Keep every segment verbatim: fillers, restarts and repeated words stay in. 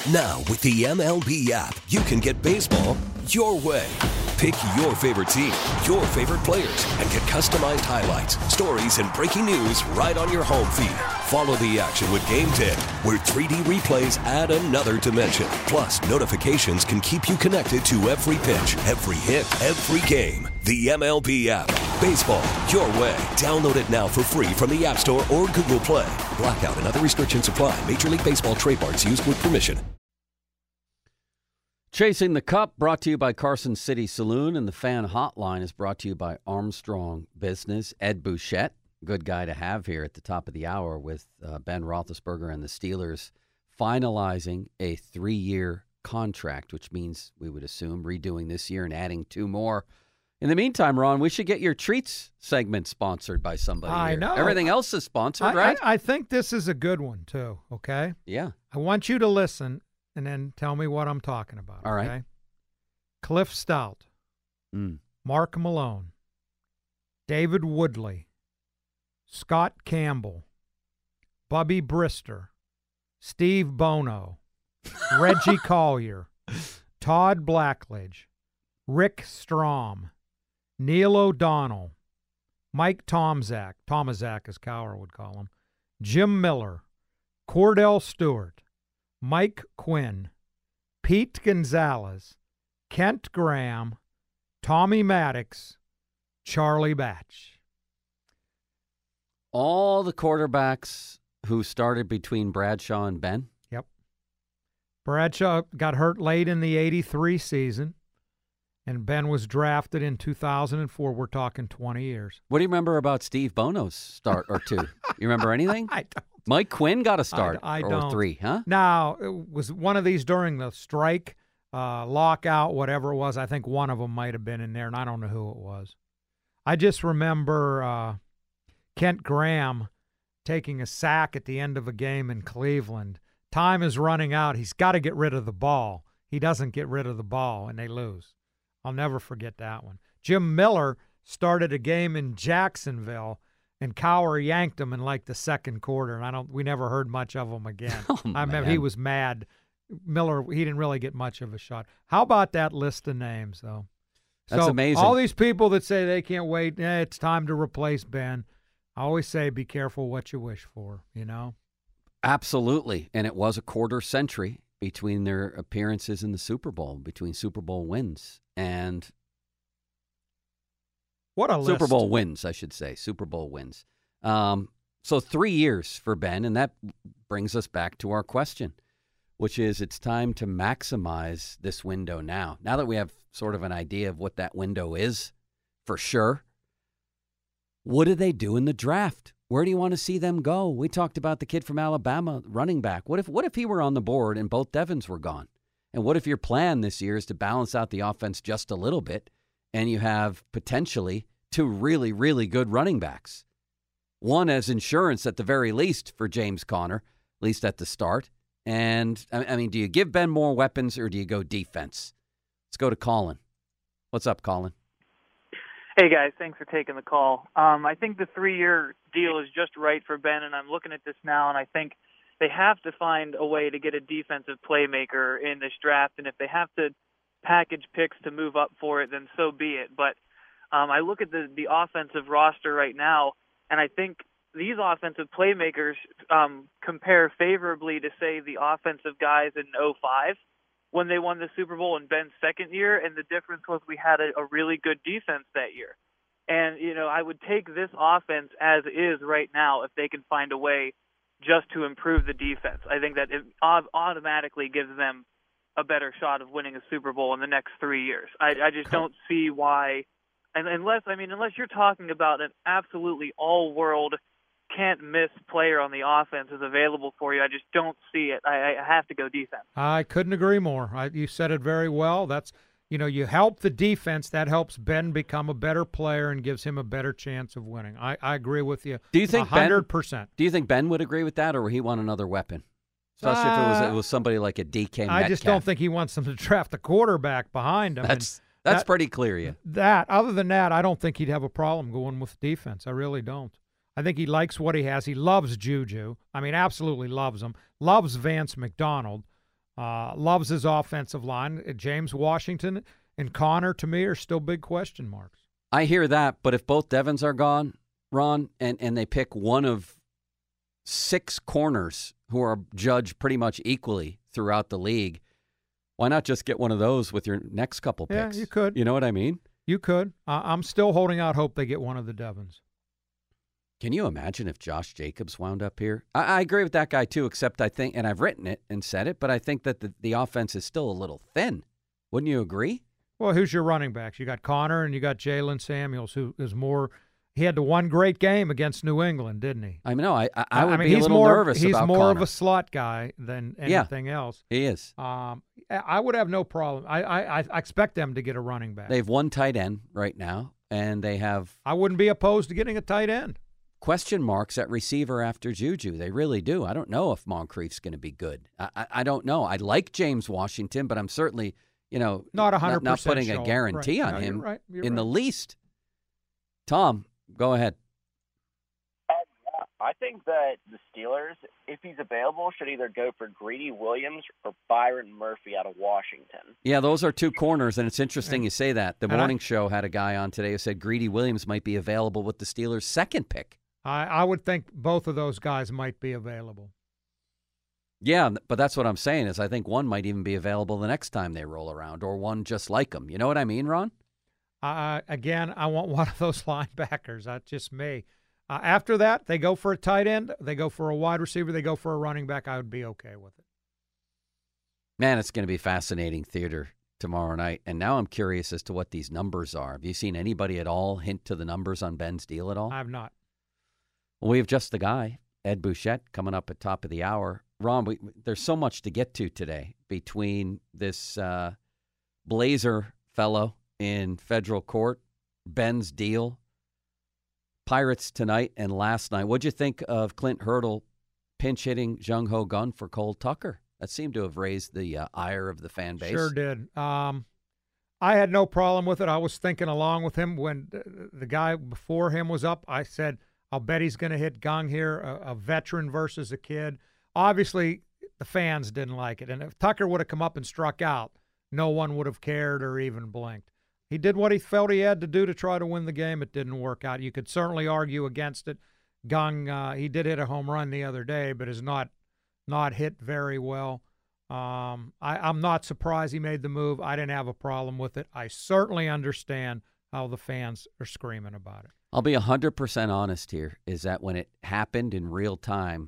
Now, with the M L B app, you can get baseball your way. Pick your favorite team, your favorite players, and get customized highlights, stories, and breaking news right on your home feed. Follow the action with Game ten, where three D replays add another dimension. Plus, notifications can keep you connected to every pitch, every hit, every game. The M L B app. Baseball your way. Download it now for free from the App Store or Google Play. Blackout and other restrictions apply. Major League Baseball trademarks used with permission. Chasing the Cup, brought to you by Carson City Saloon, and the Fan Hotline is brought to you by Armstrong Business. Ed Bouchette, good guy to have here at the top of the hour with uh, Ben Roethlisberger and the Steelers finalizing a three-year contract, which means we would assume redoing this year and adding two more. In the meantime, Ron, we should get your treats segment sponsored by somebody. I here. know. Everything else is sponsored, I, right? I, I think this is a good one, too, okay? Yeah. I want you to listen and then tell me what I'm talking about. All right. Okay? Cliff Stout, Mm. Mark Malone, David Woodley, Scott Campbell, Bubby Brister, Steve Bono, Reggie Collier, Todd Blackledge, Rick Strom, Neil O'Donnell, Mike Tomczak, Tomaszak as Cowher would call him, Jim Miller, Cordell Stewart, Mike Quinn, Pete Gonzalez, Kent Graham, Tommy Maddox, Charlie Batch. All the quarterbacks who started between Bradshaw and Ben? Yep. Bradshaw got hurt late in the eighty-three season, and Ben was drafted in two thousand four. We're talking twenty years. What do you remember about Steve Bono's start or two? You remember anything? I don't. Mike Quinn got a start I, I or don't. three, huh? Now, it was one of these during the strike, uh, lockout, whatever it was. I think one of them might have been in there, and I don't know who it was. I just remember uh, Kent Graham taking a sack at the end of a game in Cleveland. Time is running out. He's got to get rid of the ball. He doesn't get rid of the ball, and they lose. I'll never forget that one. Jim Miller started a game in Jacksonville, and Cowher yanked him in like the second quarter, and I don't. We never heard much of him again. Oh, I remember man. he was mad. Miller, he didn't really get much of a shot. How about that list of names, though? That's so amazing. All these people that say they can't wait, eh, it's time to replace Ben. I always say be careful what you wish for, you know? Absolutely. And it was a quarter century between their appearances in the Super Bowl, between Super Bowl wins and What a Super list. Bowl wins, I should say. Super Bowl wins. Um, so three years for Ben, and that brings us back to our question, which is it's time to maximize this window now. Now that we have sort of an idea of what that window is, for sure, what do they do in the draft? Where do you want to see them go? We talked about the kid from Alabama, running back. What if what if he were on the board and both Devons were gone? And what if your plan this year is to balance out the offense just a little bit, and you have potentially two really, really good running backs? One as insurance at the very least for James Conner, at least at the start. And, I mean, do you give Ben more weapons or do you go defense? Let's go to Colin. What's up, Colin? Hey, guys. Thanks for taking the call. Um, I think the three-year deal is just right for Ben, and I'm looking at this now, and I think they have to find a way to get a defensive playmaker in this draft, and if they have to package picks to move up for it, then so be it. But um, I look at the, the offensive roster right now, and I think these offensive playmakers um, compare favorably to, say, the offensive guys in oh five when they won the Super Bowl in Ben's second year, and the difference was we had a, a really good defense that year. And, you know, I would take this offense as is right now if they can find a way just to improve the defense. I think that it automatically gives them a better shot of winning a Super Bowl in the next three years. I, I just don't see why, and unless, I mean, unless you're talking about an absolutely all-world can't-miss player on the offense is available for you, I just don't see it. I, I have to go defense. I couldn't agree more. I, you said it very well. That's, you know, you help the defense. That helps Ben become a better player and gives him a better chance of winning. I, I agree with you. Do you think one hundred percent. Ben, do you think Ben would agree with that, or would he want another weapon? Especially uh, if it was it was somebody like a D K Metcalf. I just don't think he wants them to draft a quarterback behind him. That's and that's that, pretty clear, yeah. That, other than that, I don't think he'd have a problem going with defense. I really don't. I think he likes what he has. He loves Juju. I mean, absolutely loves him. Loves Vance McDonald. Uh, loves his offensive line. James Washington and Connor, to me, are still big question marks. I hear that, but if both Devons are gone, Ron, and, and they pick one of six corners who are judged pretty much equally throughout the league, why not just get one of those with your next couple picks? Yeah, you could. You know what I mean? You could. Uh, I'm still holding out hope they get one of the Devons. Can you imagine if Josh Jacobs wound up here? I, I agree with that guy, too, except I think, and I've written it and said it, but I think that the, the offense is still a little thin. Wouldn't you agree? Well, who's your running backs? You got Connor and you got Jalen Samuels, who is more – he had the one great game against New England, didn't he? I mean, no, I, I, I would I mean, be he's a little more, nervous he's about more Connor. of a slot guy than anything yeah, else. He is. Um, I would have no problem. I, I, I expect them to get a running back. They have one tight end right now, and they have – I wouldn't be opposed to getting a tight end. Question marks at receiver after Juju. They really do. I don't know if Moncrief's going to be good. I, I, I don't know. I like James Washington, but I'm certainly – You know, not one hundred percent not, not putting sure. a guarantee right. on no, him you're right. You're in right. the least. Tom, go ahead. I think that the Steelers, if he's available, should either go for Greedy Williams or Byron Murphy out of Washington. Yeah, those are two corners, and it's interesting and, you say that. The morning morning I, show had a guy on today who said Greedy Williams might be available with the Steelers' second pick. I, I would think both of those guys might be available. Yeah, but that's what I'm saying is I think one might even be available the next time they roll around, or one just like him. You know what I mean, Ron? Uh, again, I want one of those linebackers. That's just me. Uh, after that, they go for a tight end, they go for a wide receiver, they go for a running back. I would be okay with it. Man, it's going to be fascinating theater tomorrow night. And now I'm curious as to what these numbers are. Have you seen anybody at all hint to the numbers on Ben's deal at all? I have not. Well, we have just the guy, Ed Bouchette, coming up at top of the hour. Ron, we, there's so much to get to today between this uh, Blazer fellow in federal court, Ben's deal, Pirates tonight and last night. What'd you think of Clint Hurdle pinch hitting Jung Ho Gun for Cole Tucker? That seemed to have raised the uh, ire of the fan base. Sure did. Um, I had no problem with it. I was thinking along with him when the guy before him was up. I said, I'll bet he's going to hit Gung here, a, a veteran versus a kid. Obviously, the fans didn't like it. And if Tucker would have come up and struck out, no one would have cared or even blinked. He did what he felt he had to do to try to win the game. It didn't work out. You could certainly argue against it. Gung, uh, he did hit a home run the other day, but is not not hit very well. Um, I, I'm not surprised he made the move. I didn't have a problem with it. I certainly understand how the fans are screaming about it. I'll be one hundred percent honest here, is that when it happened in real time,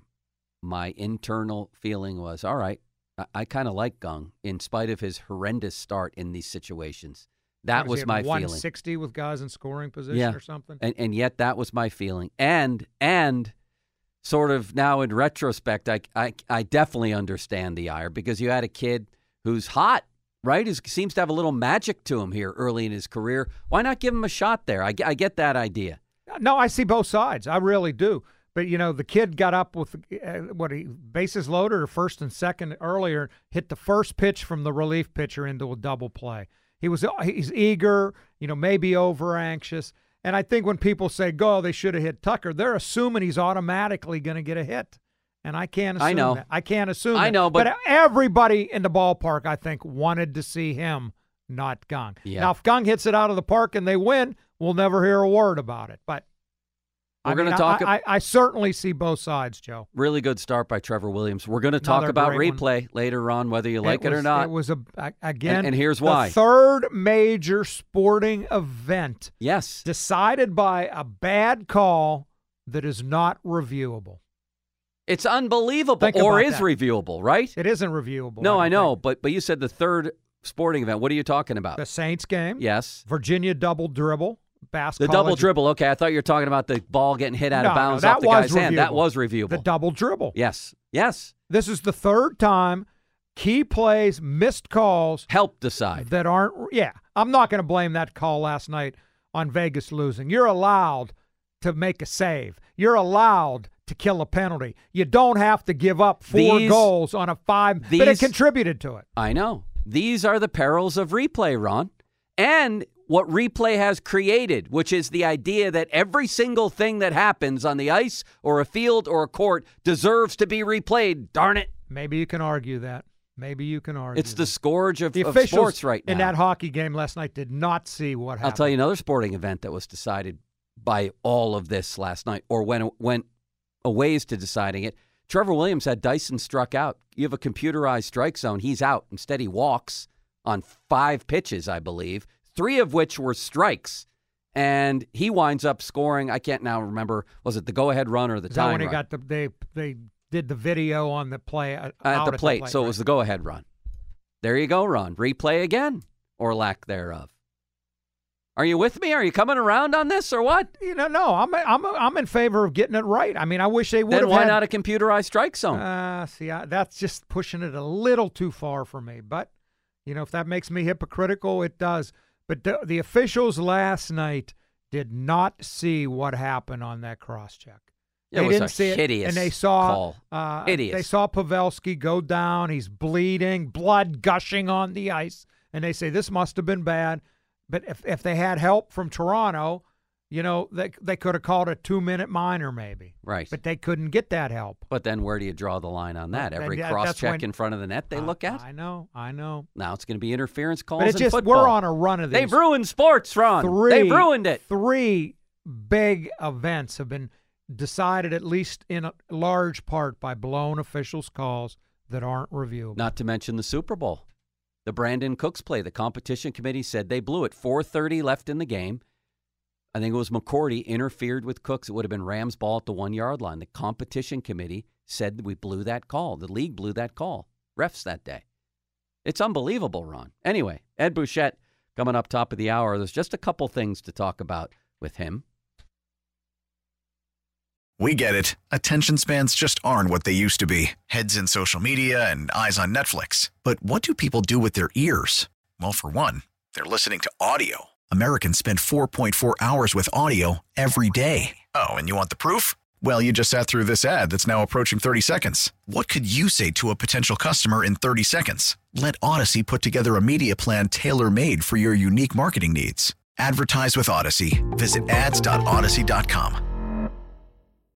my internal feeling was, all right, I, I kind of like Gung in spite of his horrendous start in these situations. That was, was my feeling. one sixty with guys in scoring position yeah. or something? And, and yet that was my feeling. And and sort of now in retrospect, I, I, I definitely understand the ire because you had a kid who's hot, right? Who seems to have a little magic to him here early in his career. Why not give him a shot there? I, I get that idea. No, I see both sides. I really do. But, you know, the kid got up with, uh, what, he bases loaded or first and second earlier, hit the first pitch from the relief pitcher into a double play. He was he's eager, you know, maybe over anxious. And I think when people say, go, they should have hit Tucker, they're assuming he's automatically going to get a hit. And I can't assume I know. that. I can't assume I that. know, but, but everybody in the ballpark, I think, wanted to see him, not Gung. Yeah. Now, if Gung hits it out of the park and they win, we'll never hear a word about it. But We're I going to mean, talk. I, I, I certainly see both sides, Joe. Really good start by Trevor Williams. We're going to talk Another about great replay one. later on, whether you like it, it, was, or not. It was a again, and, and here's the why: third major sporting event, yes, decided by a bad call that is not reviewable. It's unbelievable, Think or about is that. reviewable, right? It isn't reviewable. No, I, I know, think. but but you said the third sporting event. What are you talking about? The Saints game. Yes, Virginia double dribble. Bass the college. double dribble. Okay, I thought you were talking about the ball getting hit out no, of bounds no, that off the was guy's hand. That reviewable. was reviewable. The double dribble. Yes, yes. This is the third time key plays, missed calls help decide that aren't. Yeah, I'm not going to blame that call last night on Vegas losing. You're allowed to make a save. You're allowed to kill a penalty. You don't have to give up four these, goals on a five, these, but it contributed to it. I know. These are the perils of replay, Ron. And what replay has created, which is the idea that every single thing that happens on the ice or a field or a court deserves to be replayed. Darn it. Maybe you can argue that. Maybe you can argue. It's the that. scourge of, the of officials sports right now. in that hockey game last night did not see what happened. I'll tell you another sporting event that was decided by all of this last night, or went, went a ways to deciding it. Trevor Williams had Dyson struck out. You have a computerized strike zone. He's out. Instead, he walks on five pitches, I believe, three of which were strikes. And he winds up scoring. I can't now remember. Was it the go-ahead run or the Is time that when he run? got the they they did the video on the play uh, at out the plate. plate, So right? it was the go-ahead run. There you go, Ron. Replay again, or lack thereof. Are you with me? Are you coming around on this, or what? You know, no, I'm I'm I'm in favor of getting it right. I mean, I wish they would Then have why had, not a computerized strike zone? Uh, see, I, that's just pushing it a little too far for me. But, you know, if that makes me hypocritical, it does. But the, the officials last night did not see what happened on that cross-check. It They was didn't a see it, hideous and they saw, call. Uh, Hideous. They saw Pavelski go down. He's bleeding, blood gushing on the ice. And they say, this must have been bad. But if, if they had help from Toronto, you know, they they could have called a two-minute minor maybe. Right. But they couldn't get that help. But then where do you draw the line on that? Well, Every that- cross that's check when- in front of the net they Uh, look at? I know, I know. Now it's going to be interference calls But it's in just, football. we're on a run of these. They've ruined sports, Ron. Three, They've ruined it. Three big events have been decided, at least in a large part, by blown officials' calls that aren't reviewable. Not to mention the Super Bowl. The Brandon Cooks play. The competition committee said they blew it. four thirty left in the game. I think it was McCourty interfered with Cooks. It would have been Rams' ball at the one-yard line. The competition committee said we blew that call. The league blew that call. Refs that day. It's unbelievable, Ron. Anyway, Ed Bouchette coming up top of the hour. There's just a couple things to talk about with him. We get it. Attention spans just aren't what they used to be. Heads in social media and eyes on Netflix. But what do people do with their ears? Well, for one, they're listening to audio. Americans spend four point four hours with audio every day. Oh, and you want the proof? Well, you just sat through this ad that's now approaching thirty seconds. What could you say to a potential customer in thirty seconds? Let Odyssey put together a media plan tailor-made for your unique marketing needs. Advertise with Odyssey. Visit ads dot odyssey dot com.